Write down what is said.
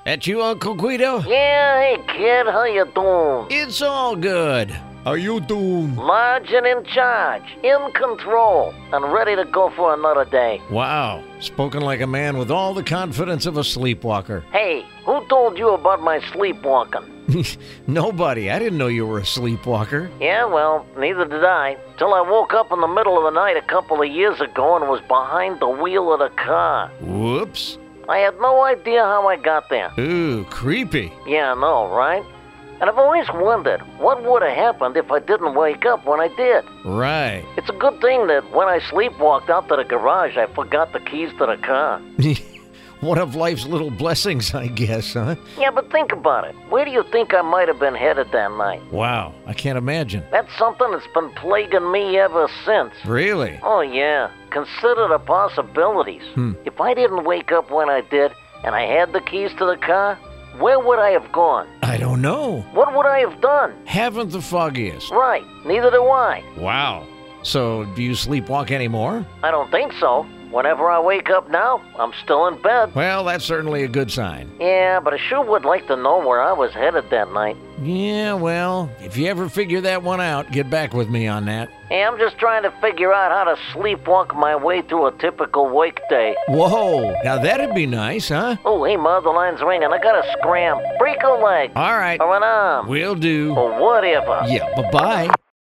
That you, Uncle Guido? Yeah, hey kid, how you doing? It's all good. How you doing? Large and in charge, in control, and ready to go for another day. Wow, spoken like a man with all the confidence of a sleepwalker. Hey, who told you about my sleepwalking? Nobody. I didn't know you were a sleepwalker. Yeah, well, neither did I, till I woke up in the middle of the night a couple of years ago and was behind the wheel of the car. Whoops. I had no idea how I got there. Ooh, creepy. Yeah, I know, right? And I've always wondered what would have happened if I didn't wake up when I did. Right. It's a good thing that when I sleepwalked out to the garage, I forgot the keys to the car. One of life's little blessings, I guess, huh? Yeah, but think about it. Where do you think I might have been headed that night? Wow, I can't imagine. That's something that's been plaguing me ever since. Really? Oh, yeah. Consider the possibilities. If I didn't wake up when I did, and I had the keys to the car, where would I have gone? I don't know. What would I have done? Haven't the foggiest. Right. Neither do I. Wow. So, do you sleepwalk anymore? I don't think so. Whenever I wake up now, I'm still in bed. Well, that's certainly a good sign. Yeah, but I sure would like to know where I was headed that night. Yeah, well, if you ever figure that one out, get back with me on that. Hey, I'm just trying to figure out how to sleepwalk my way through a typical wake day. Whoa, now that'd be nice, huh? Oh, hey, Ma, the line's ringing. I gotta scram. Break a leg. All right. Or an arm. Will do. Or whatever. Yeah, bye-bye.